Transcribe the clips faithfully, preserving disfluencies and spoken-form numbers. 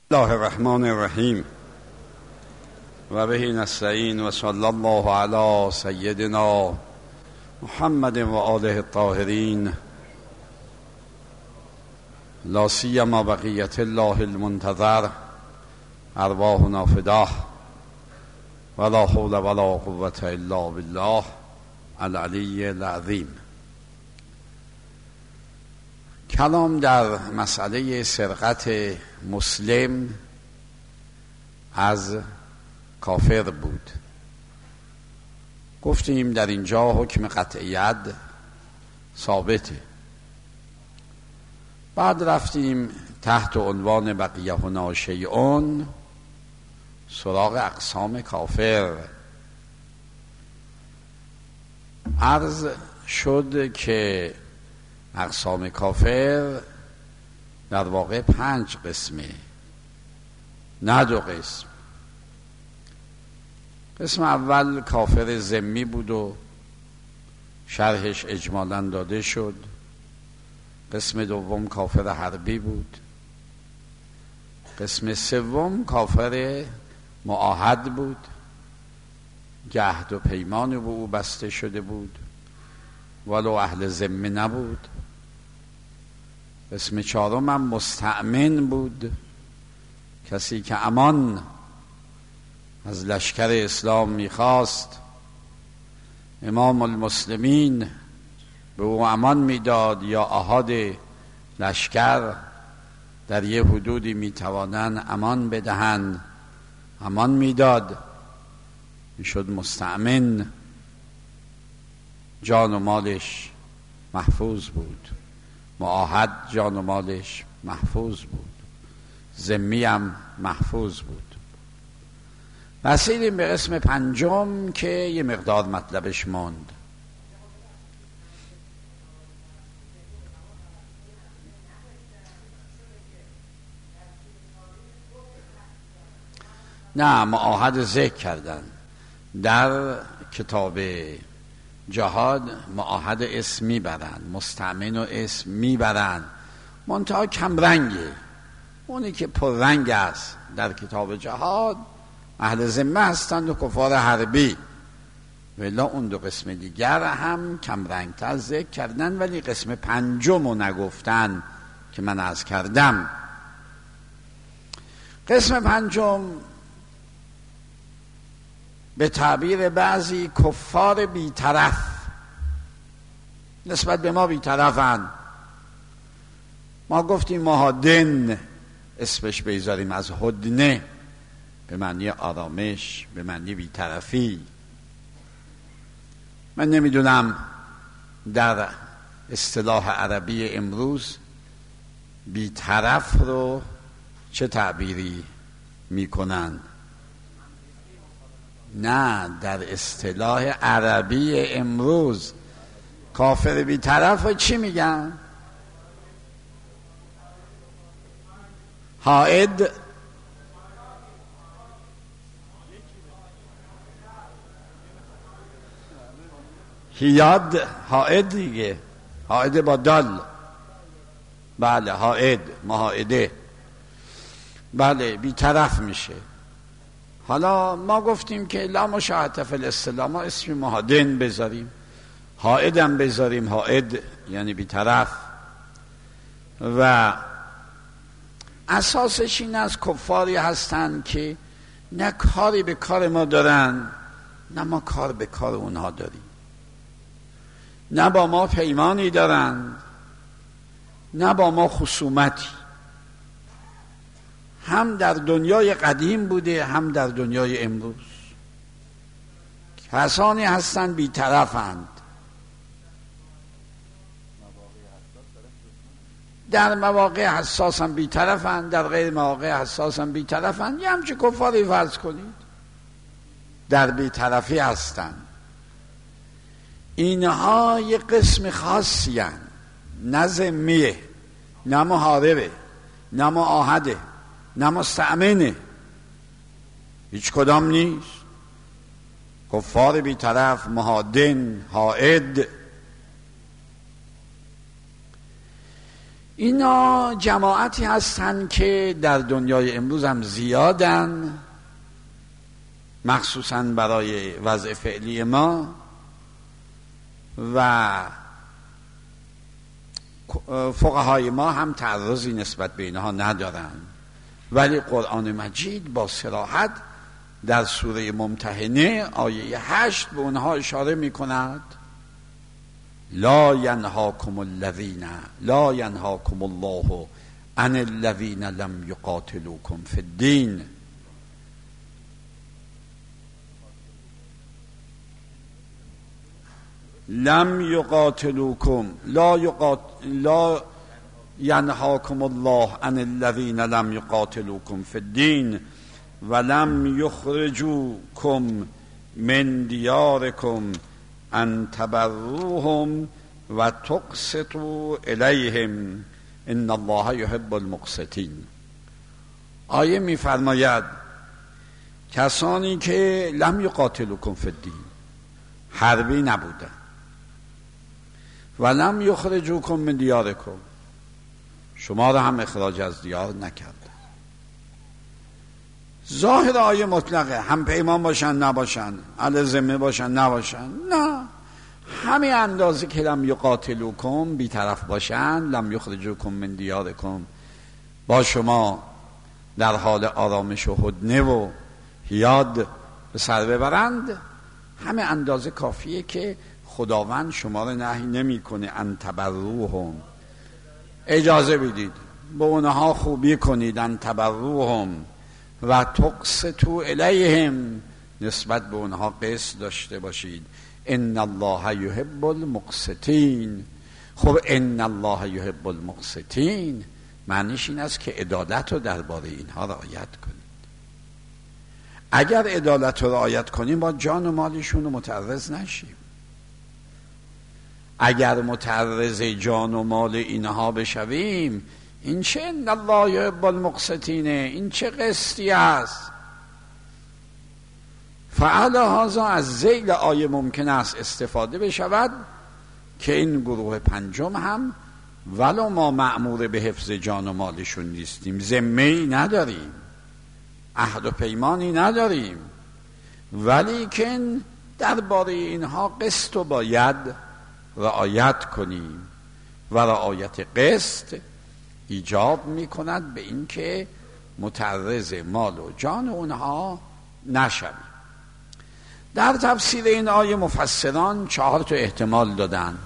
الله الرحمن الرحیم و به نستعین و صلی الله علی سیدنا محمد و آله الطاهرین لا سیما بقیت الله المنتظر ارواحنا فداه ولا حول ولا قوة الا بالله العلی العظیم. کلام در مسئله سرقت مسلم از کافر بود. گفتیم در اینجا حکم قطعیت ثابته. بعد رفتیم تحت عنوان بقیه هنا شیء سراغ اقسام کافر. عرض شد که اقسام کافر در واقع پنج قسمه، نه دو قسم. قسم اول کافر ذمی بود و شرحش اجمالاً داده شد. قسم دوم کافر حربی بود. قسم سوم کافر معاهد بود، عهد و پیمان با او بسته شده بود ولو اهل ذمه نبود. قسم چهارم هم مستأمن بود، کسی که امان از لشکر اسلام میخواست، امام المسلمین به او امان میداد یا احاد لشکر در یه حدودی میتوانند امان بدهند، امان میداد، میشد مستأمن، جان و مالش محفوظ بود. معاهد جان و مالش محفوظ بود، ذمی هم محفوظ بود. رسیدیم به قسم پنجم که یه مقدار مطلبش ماند. نه، معاهد ذکر کردن در کتاب جهاد. معاهد اسم میبرن، مستأمن و اسم میبرن، منتها کم رنگه. اونی که پر رنگ است در کتاب جهاد اهل ذمه هستند و کفار حربی، ولی اون دو قسم دیگر هم کم رنگ تر ذکر کردن، ولی قسم پنجم رو نگفتن که من عرض کردم. قسم پنجم به تعبیر بعضی کفار بی‌طرف، نسبت به ما بی‌طرفن. ما گفتیم مهادن اسمش بیزاریم از هدنه، به معنی آرامش، به معنی بی‌طرفی. من نمیدونم در اصطلاح عربی امروز بی‌طرف رو چه تعبیری میکنن. نه، در اصطلاح عربی امروز کافر بی‌طرف رو چی میگن؟ حائد. هیاد، حائد دیگه، حائد با دال. بله، حائد، محائده. بله، بی‌طرف میشه. حالا ما گفتیم که لا مشاهده فی الاصطلاح، ما اسم مهادن بذاریم، حائدم بذاریم. حائد یعنی بی‌طرف. و اساسش این از کفاری هستن که نه کاری به کار ما دارن، نه ما کار به کار اونها داریم، نه با ما پیمانی دارن، نه با ما خصومتی. هم در دنیای قدیم بوده، هم در دنیای امروز. کسانی هستند بی‌طرفند. در مواقع حساس هم بی‌طرفند، در غیر مواقع حساس هم بی‌طرفند. یه همچه کفاری فرض کنید در بی‌طرفی هستند. اینها یه قسم خاصی هستند، نه ذمیه، نه محاربه، نه معاهده، نه مستأمنه، هیچ کدام نیست. کفار بی‌طرف، مهادن، حائد. اینا جماعتی هستن که در دنیای امروز هم زیادن، مخصوصا برای وضع فعلی ما، و فقهای ما هم تعرضی نسبت به اینها ندارن، ولی قرآن مجید با صراحت در سوره ممتحنه آیه هشت به اونها اشاره می کند: لا ینهاکم الذین لا ینهاکم الله عن الذین لم یقاتلوکم فی الدین لم یقاتلوکم لا یقات لا ینهاکم الله عن الذین لم یقاتلوکم فی الدین ولم یخرجوکم من دیارکم ان تبروهم و تقسطوا الیهم ان الله یحب المقسطین. آیه می‌فرماید کسانی که لم یقاتلوکم فی الدین، حربی نبودن، و لم یخرجوکم من دیارکم، شما را هم اخراج از دیار نکردن. ظاهر آیه مطلقه، هم پیمان باشن نباشن، اهل ذمه باشن نباشن، نه، همین اندازه که لم یقاتلوکم بی‌طرف باشن، لم یخرجوکم من دیارکم، با شما در حال آرامش و هدنه و یاد به سر ببرند، همه اندازه کافیه که خداوند شما رو نهی نمی کنه ان تبروهم، اجازه بدید به اونها خوبی کنید، ان تبروهم و تقسطوا الیهم، نسبت به اونها قسط داشته باشید، ان الله یحب المقسطین. خب ان الله یحب المقسطین معنیش این است که عدالت رو درباره اینها رعایت کنید. اگر عدالت رو رعایت کنیم با جان و مالشون رو متعرض نشیم. اگر متعرض جان و مال اینها بشویم، این چه ان الله یحب المقسطینه، این چه قسطی است؟ فعلا هذا از ذیل آیه ممکن است استفاده بشود که این گروه پنجم هم ولو ما مأمور به حفظ جان و مالشون نیستیم، ذمه‌ای نداریم، عهد و پیمانی نداریم، ولی که درباره اینها قسط رو باید رعایت کنیم و رعایت قسط ایجاب می کند به این که متعرض مال و جان اونها نشویم. در تفسیر این آیه مفسران چهار تا احتمال دادن.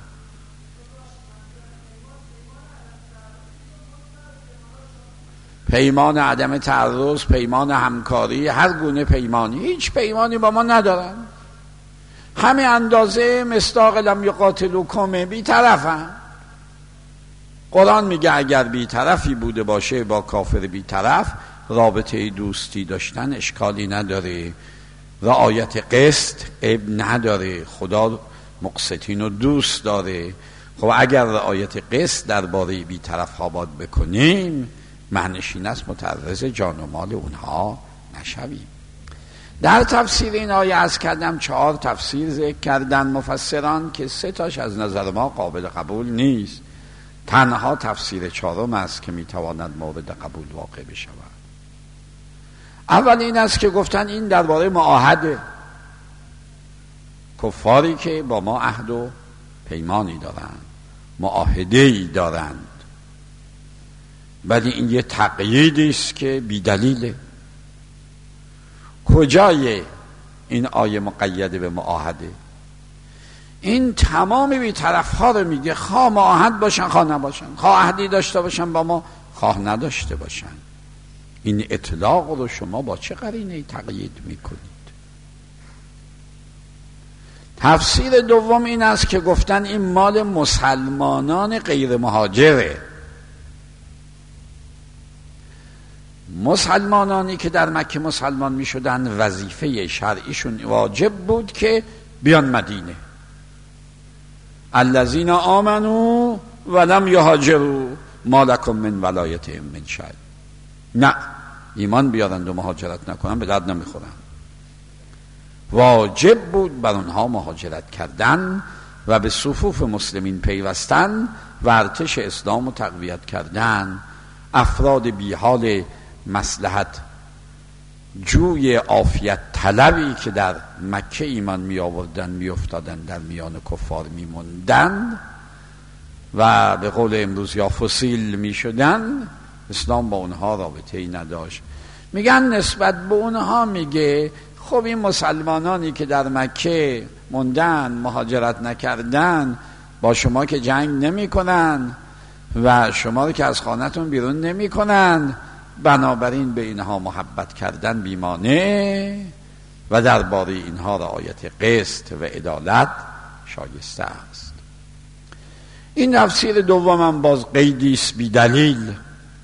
پیمان عدم تعرض، پیمان همکاری، هر گونه پیمانی، هیچ پیمانی با ما ندارن، همه اندازه مصداق لم یقاتلوکم بی طرفن. قرآن میگه اگر بی طرفی بوده باشه با کافر بی طرف، رابطه دوستی داشتن اشکالی نداره، رعایت قسط عیب نداره، خدا مقسطین رو دوست داره. خب اگر رعایت قسط درباره بی طرف ها باید بکنیم، معنیش این است متعرض جان و مال اونها نشویم. در تفسیر این آیه از کردم چهار تفسیر ذکر کردن مفسران که سه تاش از نظر ما قابل قبول نیست، تنها تفسیر چهارم است که میتواند مورد قبول واقع بشود. اول این است که گفتن این درباره معاهده، کفاری که با ما عهد و پیمانی دارند، معاهده‌ای دارند، ولی این یه تقییدی است که بی دلیله. کجای این آیه مقیده به معاهده؟ این تمام بی طرف ها رو میگه، خواه معاهد باشن خواه نباشن، خواه عهدی داشته باشن با ما خواه نداشته باشن. این اطلاق رو شما با چه قرینه‌ای تقیید میکنید؟ تفسیر دوم این است که گفتن این مال مسلمانان غیر مهاجره، مسلمانانی که در مکه مسلمان می شدن وظیفه شرعیشون واجب بود که بیان مدینه. الذین آمنوا ولم یهاجروا ما لکم من ولایتهم من شیء. نه، ایمان بیارند و مهاجرت نکنن به درد نمیخورن. واجب بود بر اونها مهاجرت کردن و به صفوف مسلمین پیوستن و ارتش اسلام رو تقویت کردن. افراد بیحال مصلحت جوی عافیت طلبی که در مکه ایمان می آوردن می افتادن در میان کفار می موندن و به قول امروز یا فسیل می شدن، اسلام با اونها رابطه ای نداشت. میگن نسبت به اونها میگه خب این مسلمانانی که در مکه موندن مهاجرت نکردن با شما که جنگ نمی کنن و شما رو که از خانتون بیرون نمی کنن، بنابراین به اینها محبت کردن بیمانه و درباره اینها رعایت قسط و عدالت شایسته است. این تفسیر دومم باز قیدی است بی دلیل.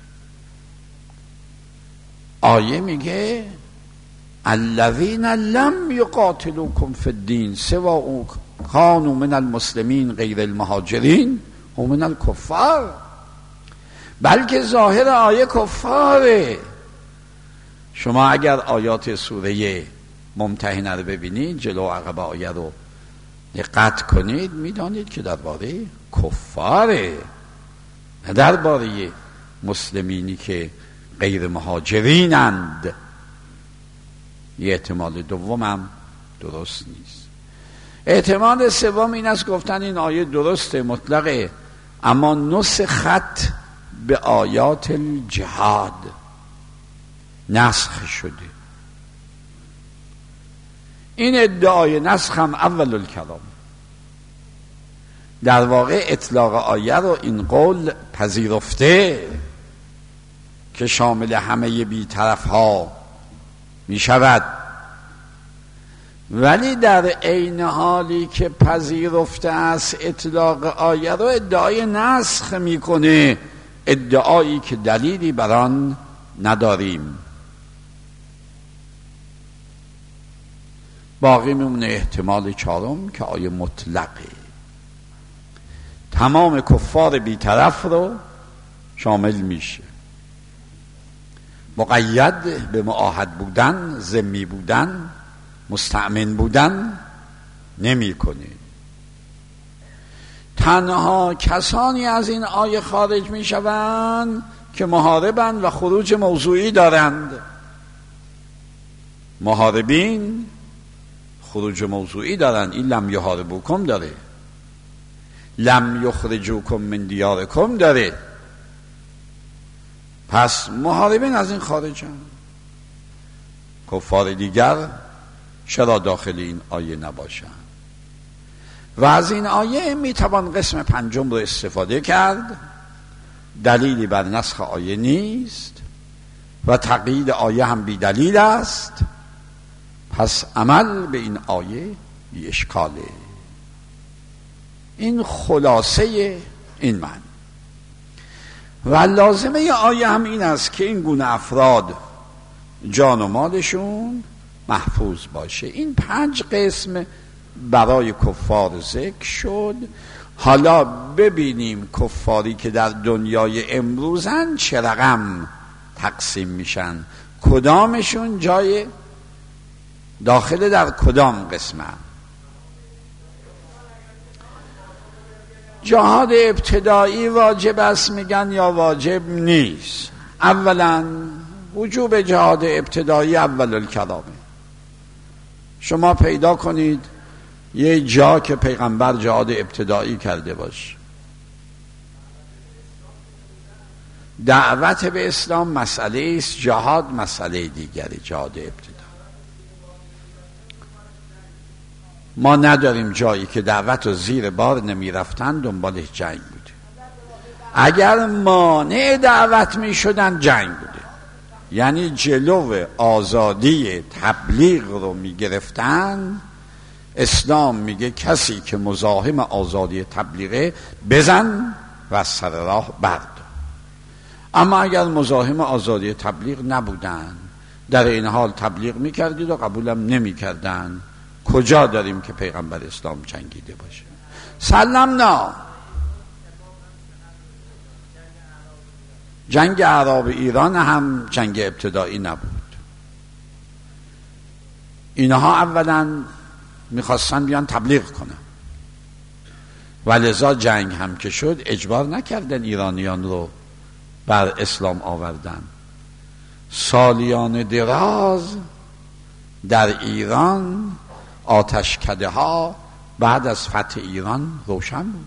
آیه میگه الذین لم یقاتلوکم فی الدین سواء کانوا من المسلمین غیر المهاجرین هم من الکفار. بلکه ظاهر آیه کفاره. شما اگر آیات سوره ممتحنه رو ببینید، جلو و عقب آیه رو دقت کنید، میدانید که درباره کفاره، نه درباره مسلمینی که غیر مهاجرینند. یه احتمال دومم درست نیست. احتمال سوم این است گفتن این آیه درسته مطلقه، اما نسخت به آیات الجهاد، نسخ شده. این ادعای نسخ هم اول الکلام. در واقع اطلاق آیه رو این قول پذیرفته که شامل همه بی‌طرف ها می شود، ولی در عین حالی که پذیرفته است اطلاق آیه رو ادعای نسخ میکنه، ادعایی که دلیلی بر آن نداریم. باقی میمونه احتمال چهارم که آیه مطلقه، تمام کفار بی‌طرف رو شامل میشه، مقید به معاهد بودن، ذمی بودن، مستأمن بودن نمی کنه. تنها کسانی از این آیه خارج می شوند که محاربند و خروج موضوعی دارند. محاربین خروج موضوعی دارند. این لم یحاربوکم داره، لم یخرجوکم من دیارکم داره. پس محاربین از این خارجن. کفار دیگر چرا داخل این آیه نباشن؟ و از این آیه میتوان قسم پنجم رو استفاده کرد. دلیلی بر نسخ آیه نیست و تقیید آیه هم بی دلیل است. پس عمل به این آیه بی اشکاله. این خلاصه این معنی. و لازمه آیه هم این است که این گونه افراد جان و مالشون محفوظ باشه. این پنج قسم برای کفار ذکر شد. حالا ببینیم کفاری که در دنیای امروزن چه رقم تقسیم میشن، کدامشون جای داخل در کدام قسمه. جهاد ابتدایی واجب است میگن یا واجب نیست؟ اولا وجوب جهاد ابتدایی اول الکلامه. شما پیدا کنید یه جا که پیغمبر جهاد ابتدایی کرده باشه. دعوت به اسلام مسئله است، جهاد مسئله دیگری. جهاد ابتدایی ما نداریم جایی که دعوت و زیر بار نمی رفتن دنبال جنگ بوده. اگر مانع دعوت می شدن جنگ بوده، یعنی جلو آزادی تبلیغ رو می گرفتن. اسلام میگه کسی که مزاحم آزادی تبلیغه بزن و از سر راه بردار. اما اگر مزاحم آزادی تبلیغ نبودن، در این حال تبلیغ میکردید و قبولم نمیکردن، کجا داریم که پیغمبر اسلام جنگیده باشه؟ سلمنا. جنگ اعراب ایران هم جنگ ابتدایی نبود. اینها اولا میخواستن بیان تبلیغ کنن. و لذا جنگ هم که شد اجبار نکردن ایرانیان رو بر اسلام آوردن. سالیان دراز در ایران آتشکده ها بعد از فتح ایران روشن بود،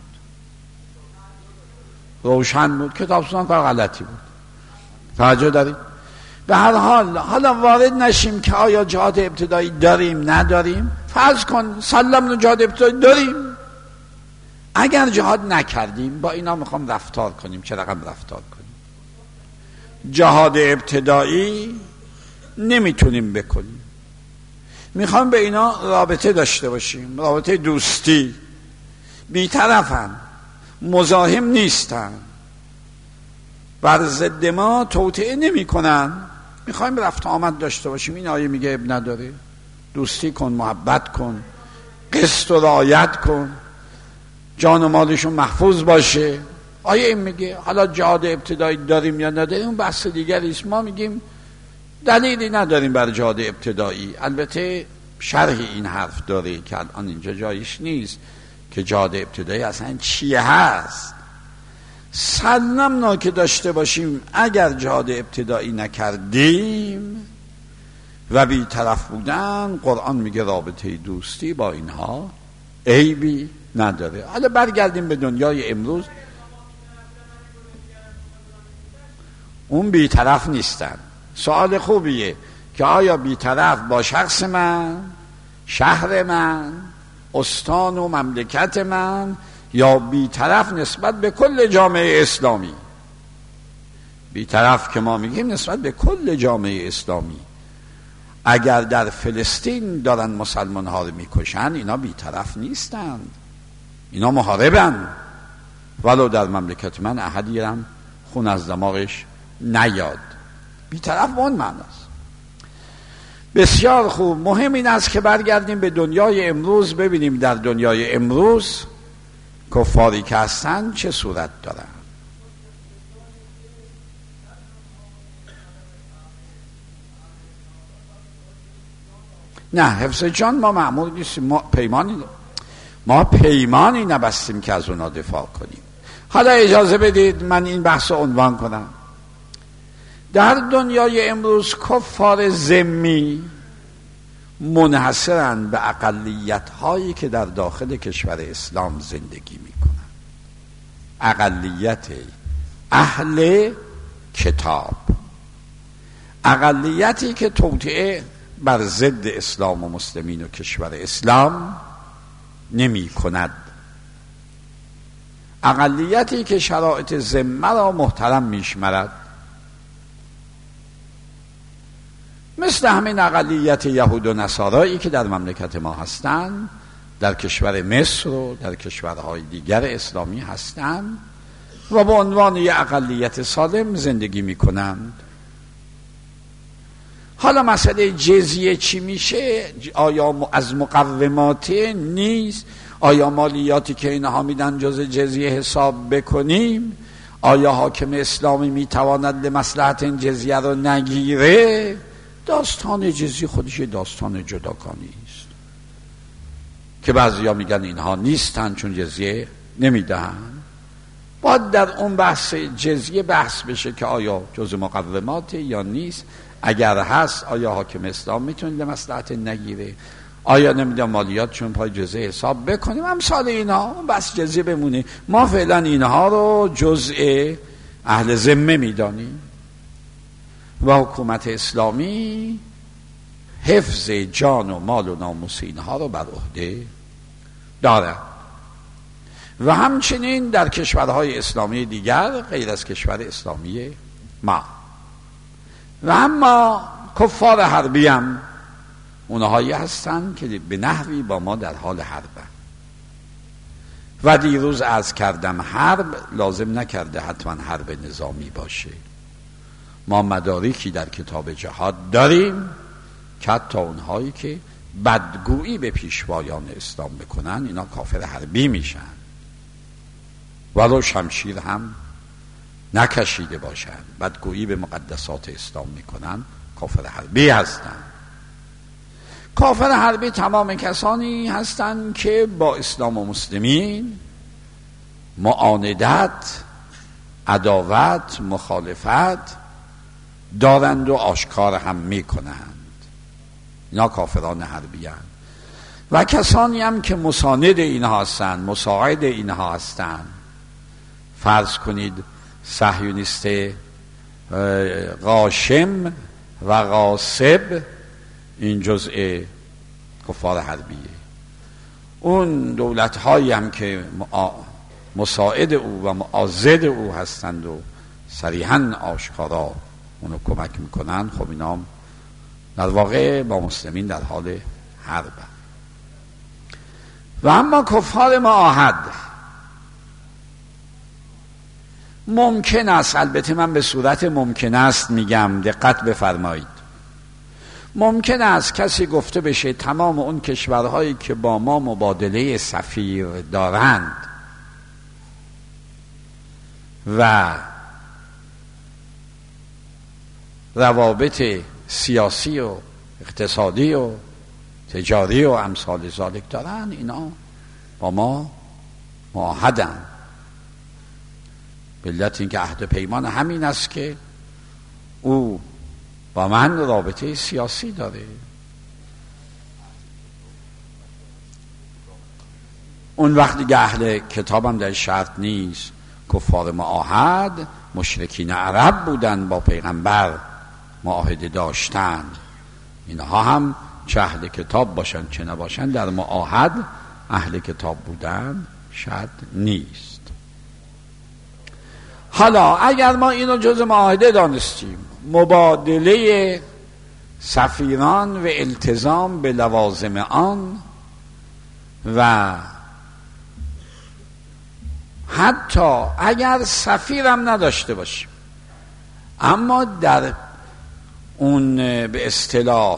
روشن بود. کتاب سوزان کار غلطی بود. توجه دارید؟ به هر حال حالا وارد نشیم که آیا جهاد ابتدایی داریم نداریم. فرض کن سلمنا جهاد ابتدایی داریم. اگر جهاد نکردیم با اینا میخوام رفتار کنیم، چه رقم رفتار کنیم؟ جهاد ابتدایی نمیتونیم بکنیم، میخوام به اینا رابطه داشته باشیم، رابطه دوستی. بی‌طرفن، مزاحم نیستن، بر ضد ما توطئه نمی کنن. میخوایم رفت آمد داشته باشیم. این آیه میگه اب نداره، دوستی کن، محبت کن، قسط و رعایت کن، جان و مالشون محفوظ باشه. آیه این میگه. حالا جهاد ابتدایی داریم یا نداریم اون بحث دیگری است. ما میگیم دلیلی نداریم بر جهاد ابتدایی. البته شرح این حرف داره که الان اینجا جایش نیست که جهاد ابتدایی اصلا چیه هست. سلمنا که داشته باشیم اگر جهاد ابتدایی نکردیم و بی طرف بودن، قرآن میگه رابطه دوستی با اینها عیبی نداره. حالا برگردیم به دنیای امروز. اون بی طرف نیستن. سوال خوبیه که آیا بی طرف با شخص من، شهر من، استان و مملکت من، یا بی طرف نسبت به کل جامعه اسلامی؟ بی طرف که ما میگیم نسبت به کل جامعه اسلامی. اگر در فلسطین دارن مسلمان ها رو میکشن اینا بی طرف نیستند، اینا محاربن. ولو در مملکت من احدی هم خون از دماغش نیاد. بی طرف اون معناست. بسیار خوب. مهم این است که برگردیم به دنیای امروز، ببینیم در دنیای امروز کفاری که هستن چه صورت دارن. نه، حفظ جان ما مأمور نیستیم. ما پیمانی ما پیمانی نبستیم که از اونا دفاع کنیم. حالا اجازه بدید من این بحث رو عنوان کنم. در دنیای امروز کفار ذمی منحصرن به اقلیت هایی که در داخل کشور اسلام زندگی میکنن. اقلیت اهل کتاب، اقلیتی که توطئه بر ضد اسلام و مسلمین و کشور اسلام نمی کند، اقلیتی که شرایط ذمه را محترم میشمرد، مثل همین اقلیت یهود و نصارایی که در مملکت ما هستند، در کشور مصر و در کشورهای دیگر اسلامی هستند و به عنوان یک اقلیت سالم زندگی میکنند. حالا مسئله جزیه چی میشه؟ آیا از مقومات نیست؟ آیا مالیاتی که اینها میدن جز جزیه حساب بکنیم؟ آیا حاکم اسلامی میتواند لمصلحت این جزیه رو نگیره؟ داستان جزیه خودش داستان جداگانه است که بعضیا میگن اینها نیستن چون جزیه نمیدن. باید در اون بحث جزیه بحث بشه که آیا جز مقومات یا نیست. اگر هست آیا حاکم اسلام میتونه لمصلحت نگیره؟ آیا نمیدونم مالیات چون پای جزیه حساب بکنیم؟ امثال اینا. بس جزیه بمونه. ما فعلا اینها رو جزء اهل ذمه میدانیم و حکومت اسلامی حفظ جان و مال و ناموس اینها رو بر عهده دارد. و همچنین در کشورهای اسلامی دیگر غیر از کشور اسلامی ما. و اما کفار حربی هم اونهایی هستن که به نحوی با ما در حال حربن. و دیروز عرض کردم حرب لازم نکرده حتما حرب نظامی باشه. ما مدارکی در کتاب جهاد داریم که حتی اونهایی که بدگویی به پیشوایان اسلام بکنن اینا کافر حربی میشن، ولو شمشیر هم نکشیده باشن. بدگویی به مقدسات اسلام میکنن، کافر حربی هستن. کافر حربی تمام کسانی هستند که با اسلام و مسلمین معاندت، عداوت، مخالفت دارند و آشکار هم می کنند. اینا کافران حربی هستند. و کسانی هم که مساند اینها هستند، مساعد اینها هستند. فرض کنید صهیونیست غاشم و غاصب، این جزء کفار حربیه. اون دولت هایی هم که مساعد او و معاضد او هستند و صریحاً آشکارا اونو کمک میکنن، خب اینا در واقع با مسلمین در حال حرب. و اما کفار معاهد ممکن است، البته من به صورت ممکن است میگم، دقت بفرمایید، ممکن است کسی گفته بشه تمام اون کشورهایی که با ما مبادله سفیر دارند و روابط سیاسی و اقتصادی و تجاری و امثال ذالک دارن، اینا با ما معاهدن. به علت اینکه عهد پیمان همین است که او با من رابطه سیاسی داره. اون وقت دیگه اهل کتابم در شرط نیست. کفار معاهد مشرکین عرب بودن، با پیغمبر معاهده داشتن. اینها هم چه اهل کتاب باشن چه نباشن، در معاهد اهل کتاب بودن شرط نیست. حالا اگر ما اینو جز معاهده دانستیم، مبادله سفیران و التزام به لوازم آن، و حتی اگر سفیرم نداشته باشیم اما در اون به اصطلاح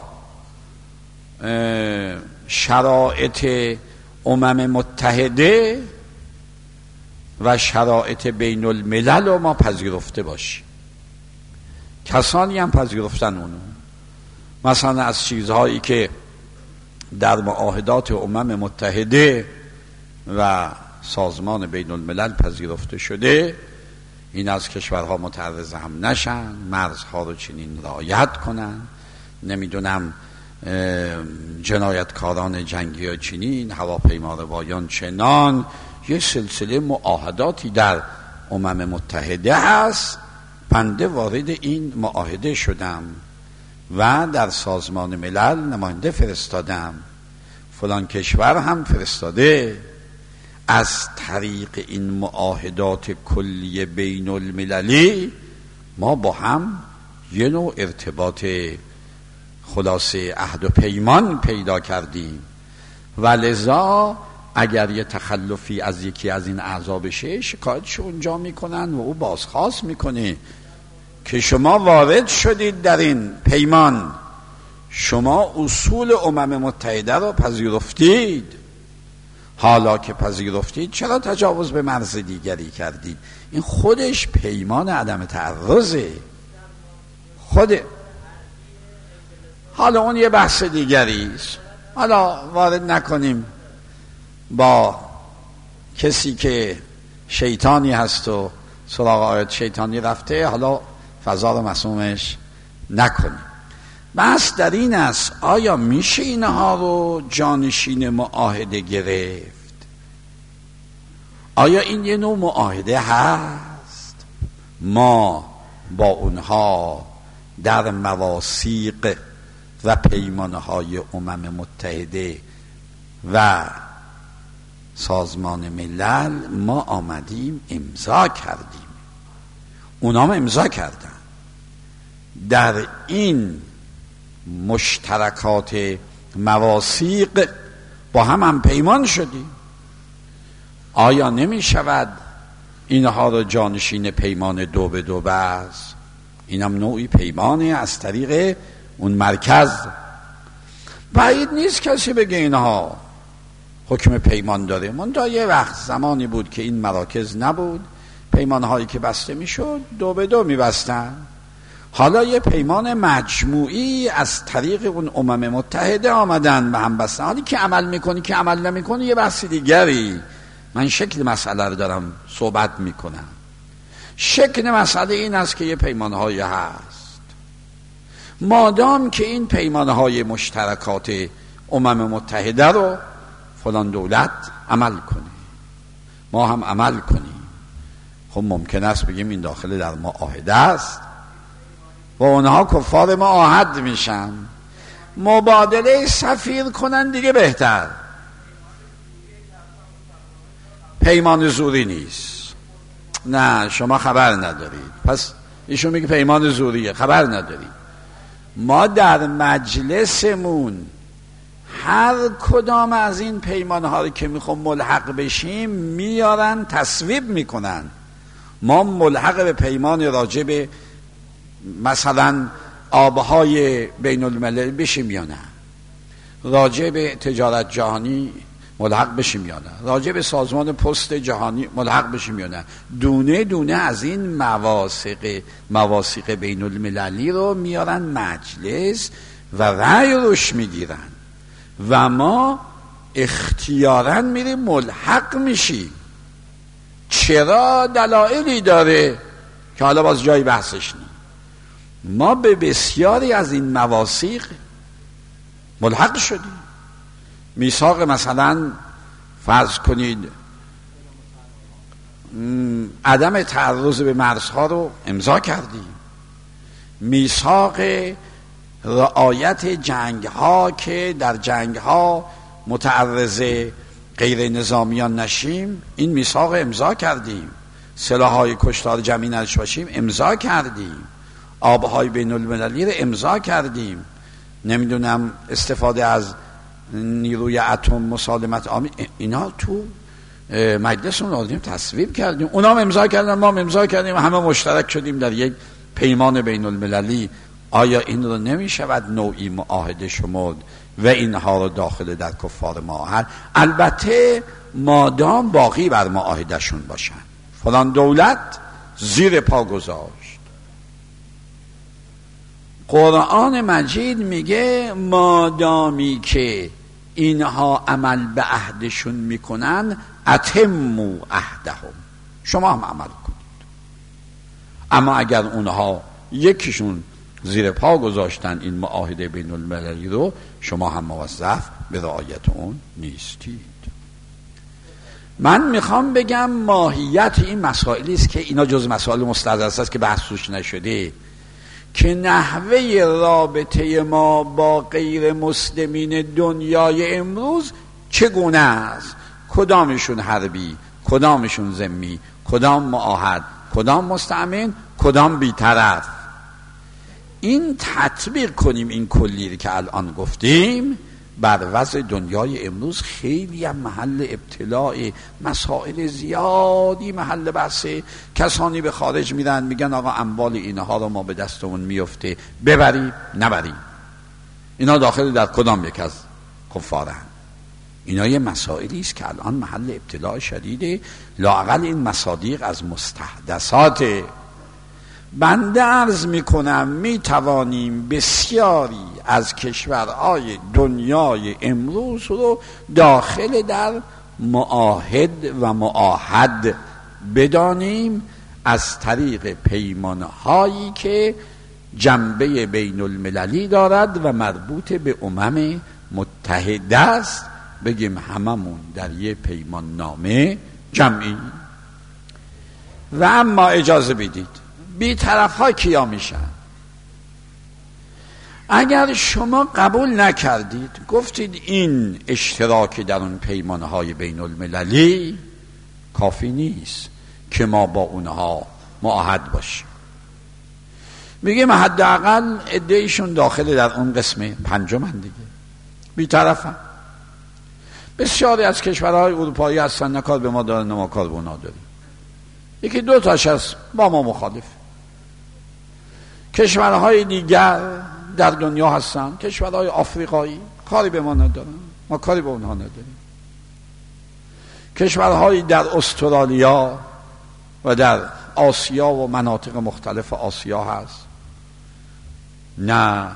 شرایط امم متحده و شرایط بین الملل رو ما پذیرفته باشیم. کسانی هم پذیرفتن اونو، مثلا از چیزهایی که در معاهدات امم متحده و سازمان بین الملل پذیرفته شده، این از کشورها متعرض هم نشن، مرزها رو چنین رعایت کنن، نمیدونم جنایتکاران جنگی ها چنین، هواپیما روایان چنان. یه سلسله معاهداتی در امم متحده هست. بنده وارد این معاهده شدم و در سازمان ملل نماینده فرستادم، فلان کشور هم فرستاده. از طریق این معاهدات کلی بین المللی ما با هم یه نوع ارتباط خلاصه عهد و پیمان پیدا کردیم و لذا اگر یه تخلفی از یکی از این اعضا بشه، شکایتش اونجا میکنن و او بازخواست میکنه که شما وارد شدید در این پیمان، شما اصول امم متحده رو پذیرفتید، حالا که پذیرفتید چرا تجاوز به مرز دیگری کردید؟ این خودش پیمان عدم تعرضه. خود حالا اون یه بحث دیگری است، حالا وارد نکنیم. با کسی که شیطانی هست و سراغ آیات شیطانی رفته، حالا فضا رو مسمومش نکنیم. بس در این است آیا میشه اینها رو جانشین معاهده گرفت؟ آیا این یه نوع معاهده هست؟ ما با اونها در مواثیق و پیمانهای امم متحده و سازمان ملل ما آمدیم امضا کردیم، اونا هم امضا کردن. در این مشترکات مواثیق با هم هم پیمان شدیم. آیا نمی شود اینها را جانشین پیمان دو به دو بس؟ اینم نوعی پیمانه از طریق اون مرکز. بعید نیست کسی بگه اینها حکم پیمان داره. من تا یه وقت زمانی بود که این مراکز نبود، پیمانهایی که بسته می شد دو به دو می بستن. حالا یه پیمان مجموعی از طریق اون امم متحده آمدن و هم بستن. حالی که عمل میکنی که عمل نمیکنی یه بحث دیگری. من شکل مسئله رو دارم صحبت میکنم. شکل مسئله این است که یه پیمانهایی هست. مادام که این پیمانهای مشترکات امم متحده رو فلان دولت عمل کنه، ما هم عمل کنیم، خب ممکن است بگیم این داخل در معاهده است و اونها کفار معاهد میشن، مبادله سفیر کنن دیگه بهتر. پیمان زوری نیست. نه شما خبر ندارید. پس ایشون میگه پیمان زوریه، خبر ندارید. ما در مجلسمون هر کدام از این پیمانها رو که میخوام ملحق بشیم میارن تصویب میکنن. ما ملحق به پیمان راجع به مثلا آبهای بین الملل بشیم یا نه، راجع به تجارت جهانی ملحق بشیم یا نه، راجع به سازمان پست جهانی ملحق بشیم یا نه. دونه دونه از این مواثیق مواثیق بین المللی رو میارن مجلس و رأی روش میگیرن و ما اختیاراً میریم ملحق میشیم. چرا؟ دلایلی داره که حالا باز جای بحثش نیست. ما به بسیاری از این مواثیق ملحق شدیم. میثاق مثلا فرض کنید عدم تعرض به مرزها رو امضا کردیم. میثاق رعایت جنگ ها که در جنگ ها متعرض غیر نظامیان نشیم، این میثاق امضا کردیم. سلاح‌های کشتار جمعی نداشته باشیم امضا کردیم. آبهای بین المللی رو امضا کردیم. نمیدونم استفاده از نیروی اتم مسالمت آمیز، اینا تو مجلس اون آدم تصویب کردیم. اونا هم امضا کردن، ما هم امضا کردیم، همه مشترک شدیم در یک پیمان بین المللی. آیا این رو نمی شود نوعی معاهده شمرد و اینها رو داخل در کفار معاهد؟ البته مادام باقی بر معاهده شون باشن. فلان دولت زیر پا گذاشت. قرآن مجید میگه مادامی که اینها عمل به عهدشون میکنن اتموا عهدهم، شما هم عمل کنید. اما اگر اونها یکیشون زیر پا گذاشتن این معاهده بین المللی رو، شما هم موظف به رعایت اون نیستید. من میخوام بگم ماهیت این مسائلی است که اینا جز مسائل مستحدث است که بحث توش نشده، که نحوه رابطه ما با غیر مسلمین دنیای امروز چگونه است، کدامشون حربی، کدامشون ذمی، کدام معاهد، کدام مستأمن، کدام بی‌طرف. این تطبیق کنیم این کلی که الان گفتیم بر وضع دنیای امروز. خیلی هم محل ابتلاع، مسائل زیادی محل بحثه. کسانی به خارج میرن میگن آقا اموال اینها رو ما به دستمون میفته، ببریم نبریم، اینا داخل در کدام یک از کفارن. اینا یه مسائلی است که الان محل ابتلاع شدیده. لااقل این مصادیق از مستحدثات. بنده عرض میکنم میتوانیم بسیاری از کشورهای دنیای امروز رو داخل در معاهد و معاهد بدانیم از طریق پیمانهایی که جنبه بین المللی دارد و مربوط به امم متحده است. بگیم هممون در یه پیمان نامه جمعی. و اما اجازه بدید بی طرف ها کیا میشن؟ اگر شما قبول نکردید، گفتید این اشتراک در اون پیمانه های بین المللی کافی نیست که ما با اونها معاهد باشیم، میگیم حداقل عده‌ایشون داخل در اون قسم پنجم دیگه بی طرفن. بسیاری از کشورهای اروپایی هستن، نکار به ما دارن نه ما کار به اونا داریم. یکی دو تاش هست با ما مخالف. کشورهای دیگر در دنیا هستن، کشورهای آفریقایی، کاری به ما ندارن، ما کاری به اونها نداریم. کشورهایی در استرالیا و در آسیا و مناطق مختلف آسیا هست، نه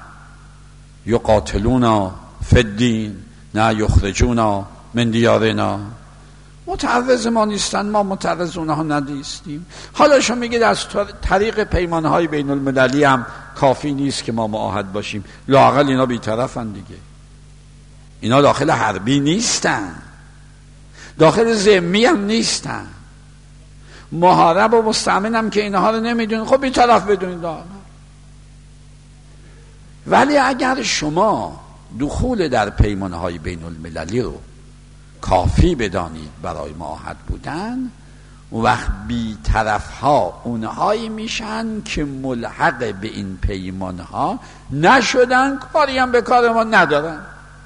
یقاتلونا فی الدین نه یخرجونا من دیارنا. متعرض ما نیستن، ما متعرض اونها ندیستیم. حالا شما میگید از طریق پیمانهای بین المللی هم کافی نیست که ما معاهد باشیم. لااقل اینا بی‌طرفن دیگه، اینا داخل حربی نیستن، داخل ذمی هم نیستن، محارب و مستأمن هم که اینها رو نمیدونن، خب بی‌طرف بدونید لااقل. ولی اگر شما دخول در پیمانهای بین المللی رو کافی بدانید برای معاهد بودن، اون وقت بی طرف ها اونهایی میشن که ملحق به این پیمان ها نشدن، کاری هم به کار ما ندارن.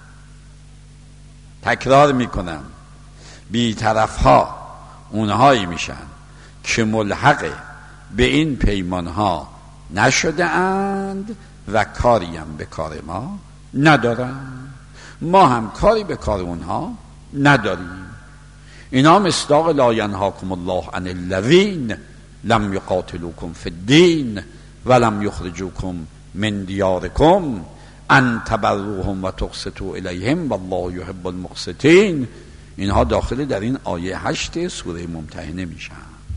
تکرار میکنم، بی طرف ها اونهایی میشن که ملحق به این پیمان ها نشده اند و کاری هم به کار ما ندارن، ما هم کاری به کار اونها نداریم. اینا مصداق لا ینهاکم الله عن الذین لم یقاتلوکم فی الدین ولم یخرجوکم من دیارکم ان تبروهم و تقسطوا الیهم والله یحب المقسطین. اینها داخل در این آیه هشت سوره ممتحنه میشن.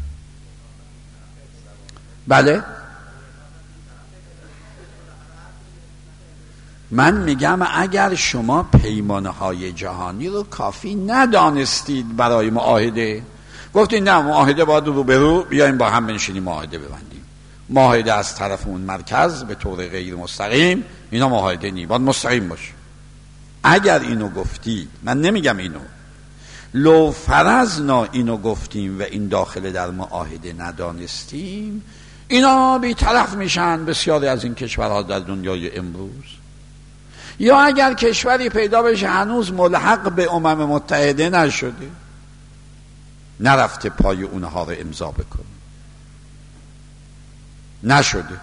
بله، من میگم اگر شما پیمانهای جهانی رو کافی ندانستید برای معاهده، گفتید نه معاهده باید رو به رو بیایم با هم بنشینیم معاهده ببندیم، معاهده از طرف اون مرکز به طور غیر مستقیم، اینا معاهده نی، باید مستقیم باشه. اگر اینو گفتید، من نمیگم اینو، لو فرضنا اینو گفتیم و این داخل در معاهده ندانستیم، اینا بی‌طرف میشن بسیاری از این کشورها در دنیای امروز. یا اگر کشوری پیدا بشه هنوز ملحق به امم متحده نشده، نرفته پای اونها رو امضا بکنه، نشده.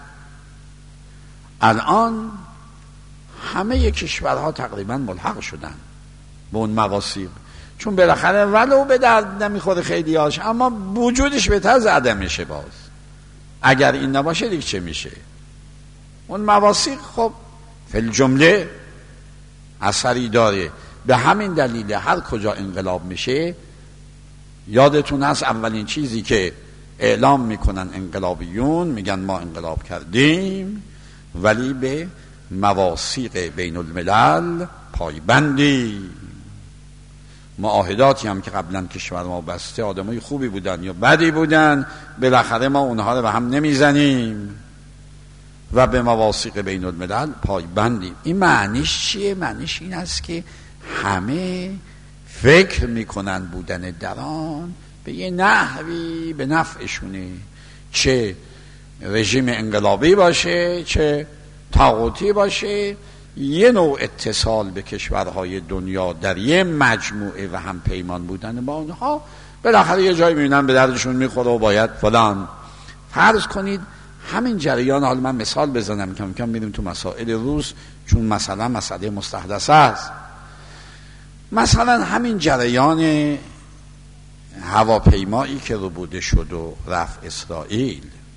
الان همه کشورها تقریبا ملحق شدن به اون مواثیق، چون بالاخره ولو به درد نمیخوره خیلی هاش، اما وجودش به طرز عدمشه. باز اگر این نباشه دیگه چه میشه؟ اون مواثیق خب فی الجمله اثری داره. به همین دلیل هر کجا انقلاب میشه، یادتون هست اولین چیزی که اعلام میکنن انقلابیون، میگن ما انقلاب کردیم ولی به مواثیق بین الملل پایبندی. معاهداتی هم که قبلا کشور ما بسته، آدمای خوبی بودن یا بدی بودن، بالاخره ما اونها رو به هم نمیزنیم و به مواثیق بین الملل پایبندیم. این معنیش چیه؟ معنیش این است که همه فکر میکنن بودن در آن به یه نحوی به نفعشونه، چه رژیم انقلابی باشه چه طاغوتی باشه، یه نوع اتصال به کشورهای دنیا در یه مجموعه و هم پیمان بودن با اونها، بالاخره یه جایی میبینن به دردشون میخوره و باید فلان. فرض کنید همین جریان، حالا من مثال بزنم که کم میریم تو مسائل روز، چون مثلا مسئله مستحدث است، مثلا همین جریان هواپیمایی که ربوده شد و رفت اسرائیل،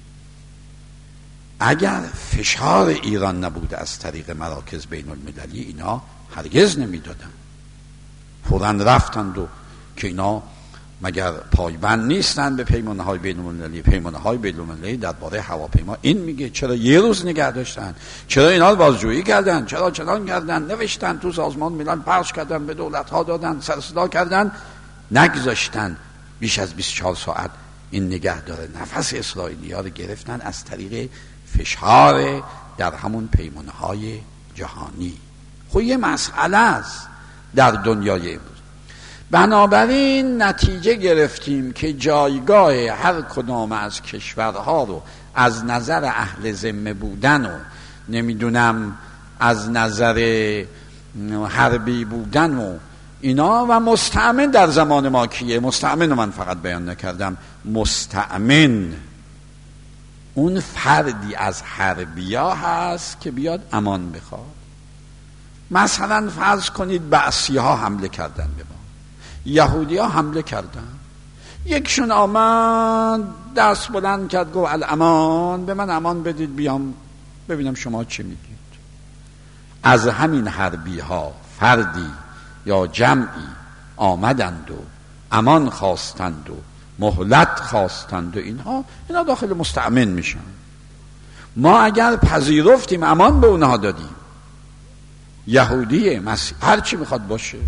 اگر فشار ایران نبوده از طریق مراکز بین المللی، اینا هرگز نمیدادن، فوراً رفتند. و که اینا مگر پایبند نیستن به پیمانهای بین المللی؟ پیمانهای بین المللی درباره هواپیما این میگه چرا یه روز نگه داشتن، چرا اینا رو بازجویی کردن، چرا چنان کردن، نوشتن تو سازمان ملل، پخش کردن، به دولت ها دادن، سر صدا کردن، نگذاشتن بیش از بیست و چهار ساعت این نگه داره. نفس اسرائیلی ها رو گرفتن از طریق فشار در همون پیمانهای جهانی. خب یه مسئله است در دنیای امروز. بنابراین نتیجه گرفتیم که جایگاه هر کدام از کشورها رو از نظر اهل ذمه بودن و نمیدونم از نظر حربی بودن و اینا، و مستأمن در زمان ما کیه؟ مستأمن رو من فقط بیان نکردم. مستأمن اون فردی از حربیا هست که بیاد امان بخواد. مثلا فرض کنید بعثی ها حمله کردن به ما، یهودی ها حمله کردن، یکشون آمد دست بلند کرد گفت الامان، به من امان بدید بیام ببینم شما چی میگید. از همین حربی ها فردی یا جمعی آمدند و امان خواستند و مهلت خواستند و اینها، اینا داخل مستأمن میشن. ما اگر پذیرفتیم امان به اونها دادیم، یهودیه، مسیح، هر چی میخواد باشه،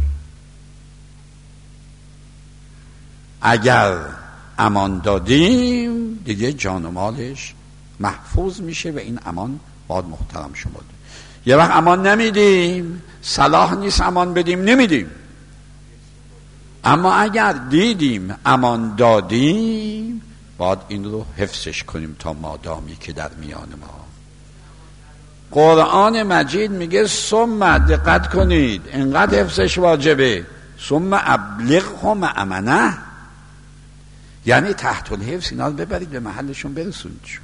اگر امان دادیم دیگه جان و مالش محفوظ میشه و این امان باید محترم شد. یه وقت امان نمیدیم، صلاح نیست امان بدیم، نمیدیم. اما اگر دیدیم امان دادیم باید این رو حفظش کنیم تا مادامی که در میان ما. قرآن مجید میگه ثم، دقت کنید اینقدر حفظش واجبه، ثم ابلغهم امنه، یعنی تحت الحفظ اینا رو ببرید به محلشون برسونیدشون،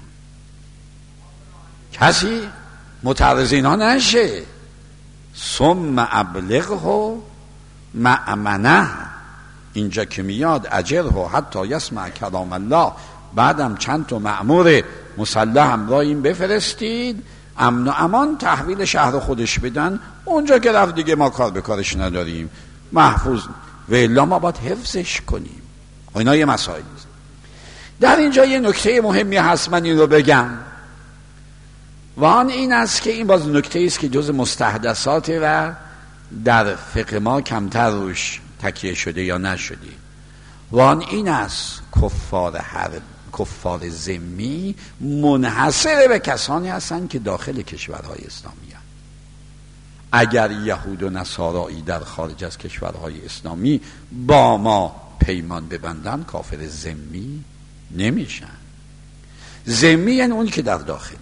کسی متعرض اینا نشه. ثم ابلغه مأمنه، اینجا که میاد اجره حتی یسمع کلام الله، بعدم چند تا مأمور مسلح همراه این بفرستید، امن و امان تحویل شهر خودش بدن، اونجا که رفت دیگه ما کار به کارش نداریم، محفوظ، و الا ما باید حفظش کنیم. اینا یه مسائل. در اینجا یه نکته مهمی هست، من این رو بگم، و آن این است که این باز نکته است که جز مستحدثات و در فقه ما کمتر روش تکیه شده یا نشده، و آن این است کفار حرب، کفار ذمی منحصر به کسانی هستند که داخل کشورهای اسلامی هستند. اگر یهود و نصارایی در خارج از کشورهای اسلامی با ما پیمان ببندن، کافر ذمی نمیشن. ذمی یعنی اون که در داخله.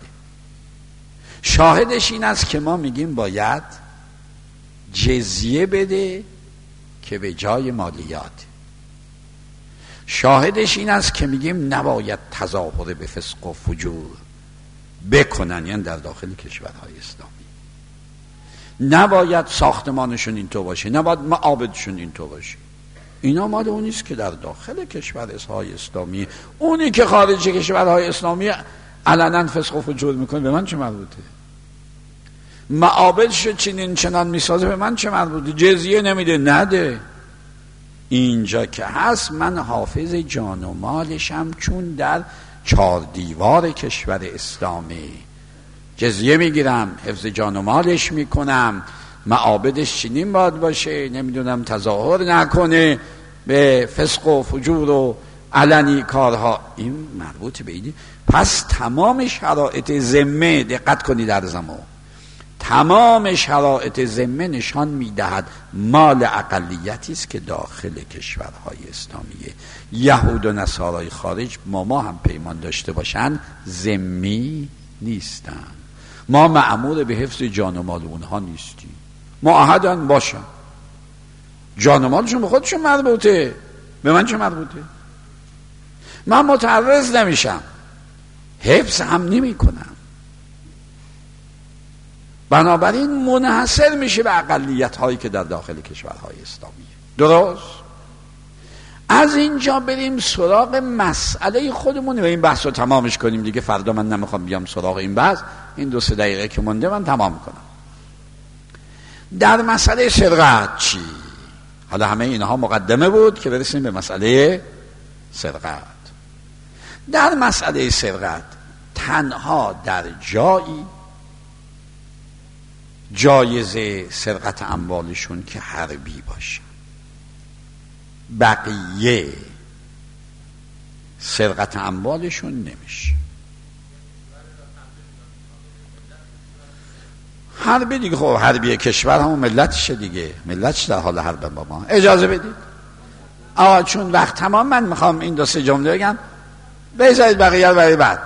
شاهدش این است که ما میگیم باید جزیه بده که به جای مالیات. شاهدش این است که میگیم نباید تظاهر به فسق و فجور بکنن، یعنی در داخل کشورهای اسلامی نباید ساختمانشون اینطور باشه، نباید معابدشون اینطور باشه. اینا مال اون نیست که در داخل کشورهای اسلامی. اونی که خارج کشورهای اسلامی علنا فسق و فجور میکنه به من چه مربوطه؟ معابدشو چنین چنان میسازه به من چه مربوطه؟ جزیه نمیده، نده. اینجا که هست من حافظ جان و مالشم، چون در چار دیوار کشور اسلامی جزیه میگیرم، حفظ جان و مالش میکنم، معابدش چنین باید باشه، نمیدونم تظاهر نکنه به فسق و فجور و علنی کارها، این مربوط به اینه. پس تمام شرایط ذمه، دقت کنید در زمان، تمام شرایط ذمه نشان میدهد مال اقلیتی است که داخل کشورهای اسلامیه. یهود و نصارای خارج ما ما هم پیمان داشته باشن ذمی نیستن. ما مأمور به حفظ جان و مال اونها نیستیم، معاهدن باشن، جان و مالشون به خودشون مربوطه، به من چه مربوطه؟ من متعرض نمیشم، حفظ هم نمی کنم. بنابراین منحصر میشه به اقلیت هایی که در داخل کشورهای اسلامیه. درست؟ از اینجا بریم سراغ مسئله خودمون و این بحث رو تمامش کنیم دیگه. فردا من نمیخوام بیام سراغ این بحث، این دو سه دقیقه که مونده من تمام کنم. در مسئله سرقت چی؟ حالا همه اینها مقدمه بود که برسیم به مسئله سرقت. در مسئله سرقت تنها در جایی جایزه سرقت اموالشون که حربی باشه، بقیه سرقت اموالشون نمیشه. حربی دیگه، خب حربی کشور همون ملتشه دیگه، ملتش در حال حرب با ما. اجازه بدید آقا، چون وقت تمام، من میخوام این دو سه جمله بگم، بذارید بقیه رو برای بعد.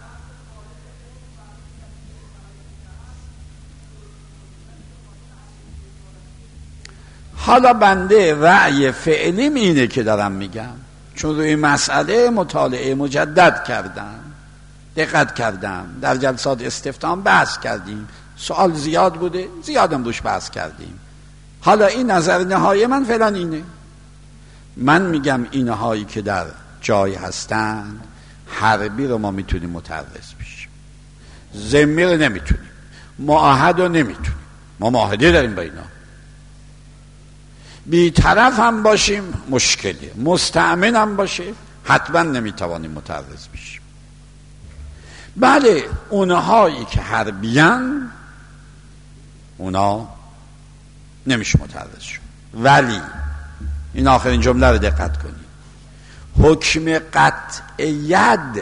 حالا بنده رأی فعلیم اینه که دارم میگم، چون روی مسئله مطالعه مجدد کردم، دقت کردم، در جلسات استفتام بحث کردیم، سوال زیاد بوده، زیادم روش بحث کردیم. حالا این نظر نهایی من فعلا اینه، من میگم اینهایی که در جای هستن حربی رو ما میتونیم متعرض بشیم، ذمی رو نمیتونیم، معاهد رو نمیتونیم، ما معاهده داریم با اینا. بی‌طرف هم باشیم مشکلیه، مستأمن هم باشه حتما نمیتوانیم متعرض بشیم. بله اونهایی که حربیان اونا نمیشه متعرض شد، ولی این آخرین جمله رو دقت کنید، حکم قطع ید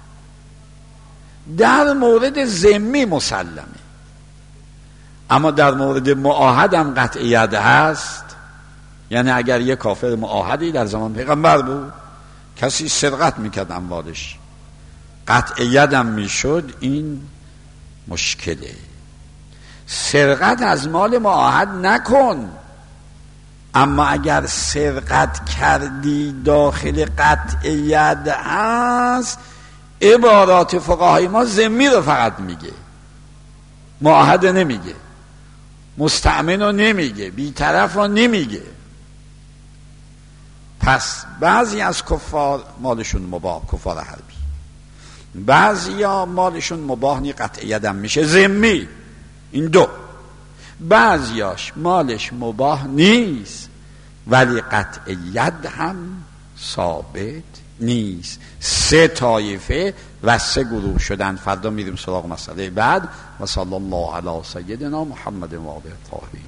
در مورد ذمی مسلمه، اما در مورد معاهد هم قطع ید هست. یعنی اگر یک کافر معاهدی در زمان پیغمبر بود، کسی سرقت میکرد اموالش، قطع ید هم میشد، این مشکله. سرقت از مال معاهد نکن، اما اگر سرقت کردی داخل قطع ید هست، عبارات فقهای ما ذمی رو فقط میگه، معاهد نمیگه، مستأمن رو نمیگه، بی‌طرف رو نمیگه. پس بعضی از کفار مالشون مباح، کفار حربی، بعضی ها مالشون مباح نی، قطع یدم میشه ذمی، این دو. بعضیاش مالش مباح نیست ولی قطع ید هم ثابت نیست. سه طایفه و سه گروه شدن. فردا میریم سراغ مسئله بعد. و صلی الله علی سیدنا محمد و آله الطاهرین.